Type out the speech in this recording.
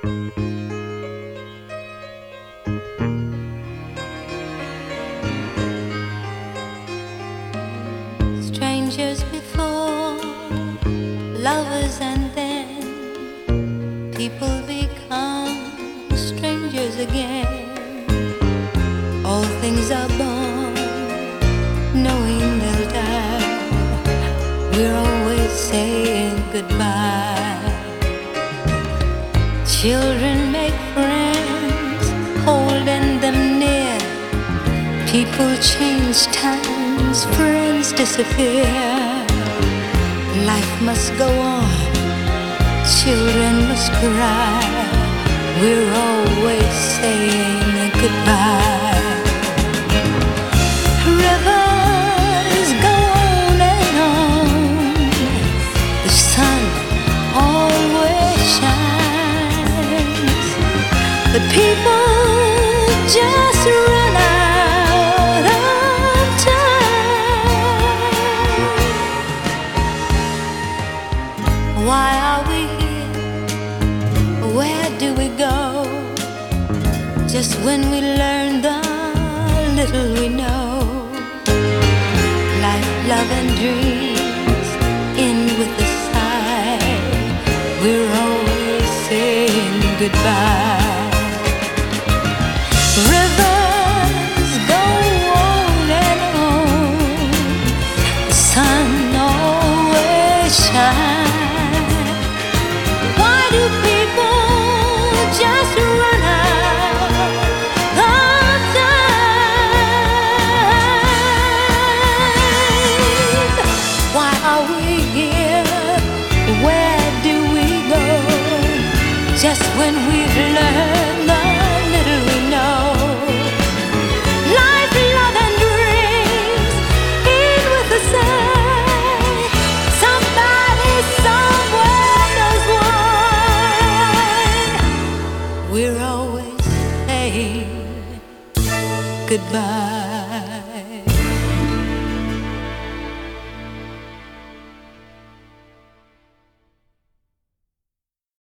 Strangers before, lovers, and then people become strangers again. All things are born knowing they'll die. We're always saying goodbye. Children make friends, holding them near. People change times, friends disappear. Life must go on, children must cry. We're always saying goodbye. Rivers go on and on. The sun always shines, but people just run out of time. Why are we here? Where do we go? Just when we learn the little we know. Life, love, and dreams end with a sigh. We're always saying goodbye. Rivers go on and on. The sun always shines. Why do people just run out of time? Why are we here? Where do we go? Just when we've learned the little we know. Life, love, and dreams end with a sigh. Somebody somewhere knows why. We're always saying goodbye.